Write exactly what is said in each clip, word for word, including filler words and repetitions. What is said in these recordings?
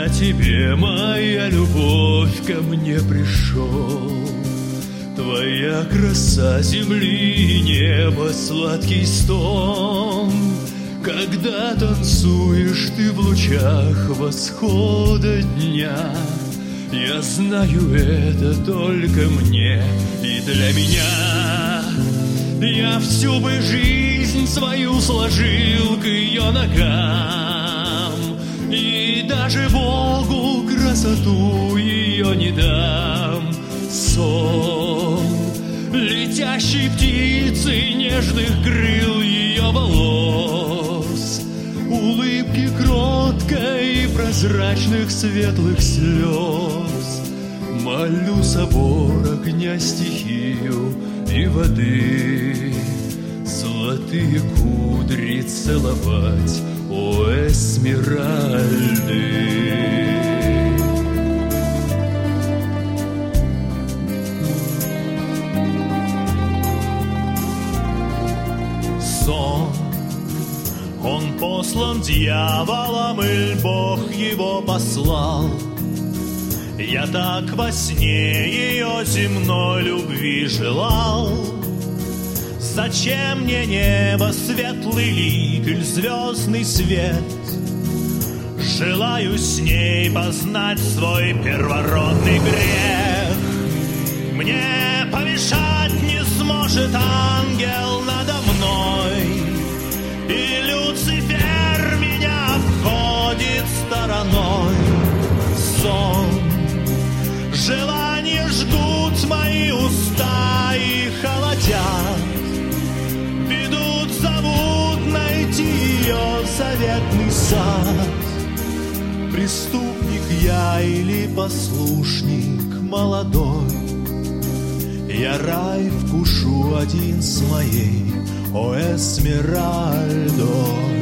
я тебе, моя любовь, ко мне пришел. Твоя краса земли и неба, сладкий стон. Когда танцуешь ты в лучах восхода дня, я знаю, это только мне и для меня. Я всю бы жизнь свою сложил к ее ногам, и даже Богу красоту ее не дам. Сон летящей птицы, нежных крыл ее волос, улыбки кроткой и прозрачных светлых слез. Молю собор, огня, стихию и воды, золотые кудри целовать, о Эсмеральды. Сон, он послан дьяволом, иль Бог его послал. Я так во сне ее земной любви желал. Зачем мне небо, светлый лик иль звездный свет? Желаю с ней познать свой первородный грех. Мне помешать не сможет ангел надо мной, и Люцифер меня обходит стороной. Сон, желания жгут мои уста и холодят, ведут, зовут найти ее заветный сад. Преступник я или послушник молодой, я рай вкушу один с моей, о Эсмеральдой.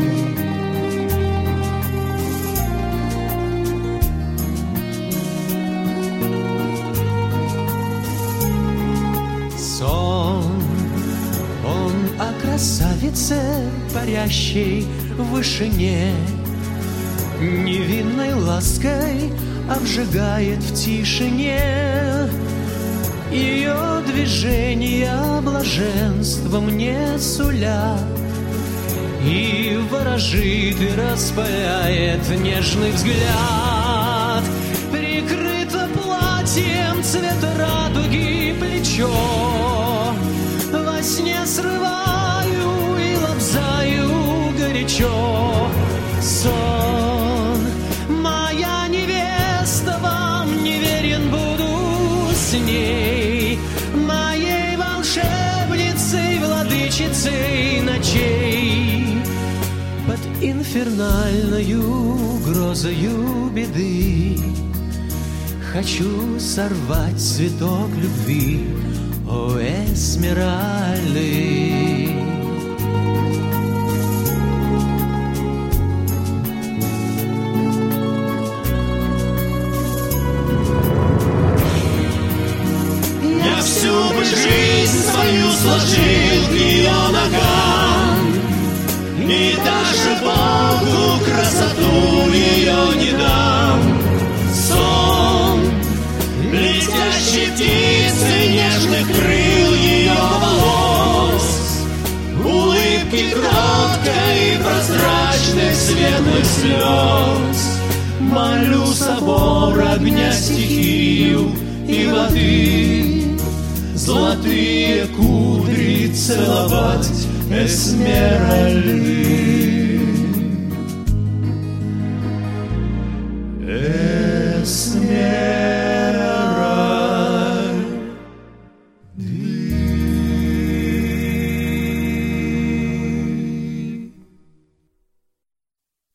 Красавице, парящей в вышине, невинной лаской обжигает в тишине. Ее движения блаженства мне сулят, и ворожит и распаляет нежный взгляд. Прикрыто платьем цвета радуги плечо, во сне срываю и лобзаю горячо. Сон, моя невеста, вам не верен буду с ней, моей волшебницей, владычицей ночей. Под инфернальною грозою беды хочу сорвать цветок любви, о Эсмеральды. Я всю бы жизнь свою сложил к ее ногам, и даже Богу красоту ее не дам. Сон летящей птицы, нежных крыл ее волос, улыбки кроткой и прозрачных светлых слез. Молю собор, огня, стихию и воды, золотые кудри целовать, Эсмеральды. Эсмеральды.